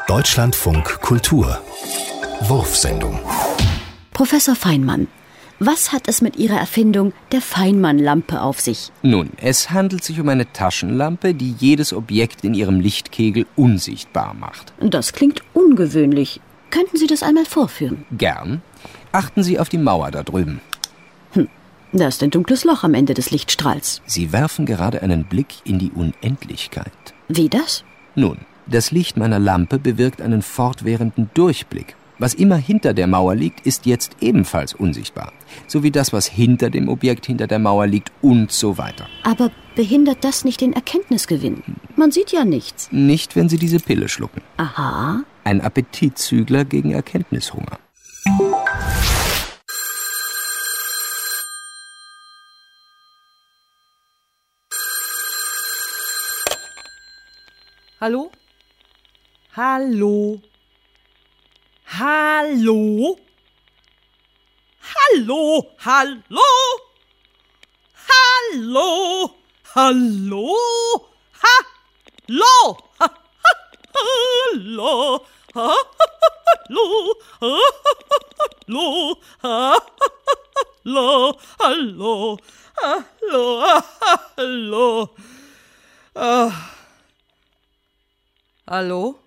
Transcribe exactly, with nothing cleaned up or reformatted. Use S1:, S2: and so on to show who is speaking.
S1: Deutschlandfunk Kultur Wurfsendung.
S2: Professor Feinmann, was hat es mit Ihrer Erfindung der Feinmann-Lampe auf sich?
S3: Nun, es handelt sich um eine Taschenlampe, die jedes Objekt in ihrem Lichtkegel unsichtbar macht.
S2: Das klingt ungewöhnlich. Könnten Sie das einmal vorführen?
S3: Gern. Achten Sie auf die Mauer da drüben.
S2: Hm, da ist ein dunkles Loch am Ende des Lichtstrahls.
S3: Sie werfen gerade einen Blick in die Unendlichkeit.
S2: Wie das?
S3: Nun, das Licht meiner Lampe bewirkt einen fortwährenden Durchblick. Was immer hinter der Mauer liegt, ist jetzt ebenfalls unsichtbar. So wie das, was hinter dem Objekt hinter der Mauer liegt und so weiter.
S2: Aber behindert das nicht den Erkenntnisgewinn? Man sieht ja nichts.
S3: Nicht, wenn Sie diese Pille schlucken.
S2: Aha.
S3: Ein Appetitzügler gegen Erkenntnishunger.
S4: Hallo? Hallo? Hallo? Hallo? Hallo? Hallo? Hallo? Hallo? Hallo? Hallo? Hallo? Hallo? Hallo? Hallo? Hallo? Ah. Hallo?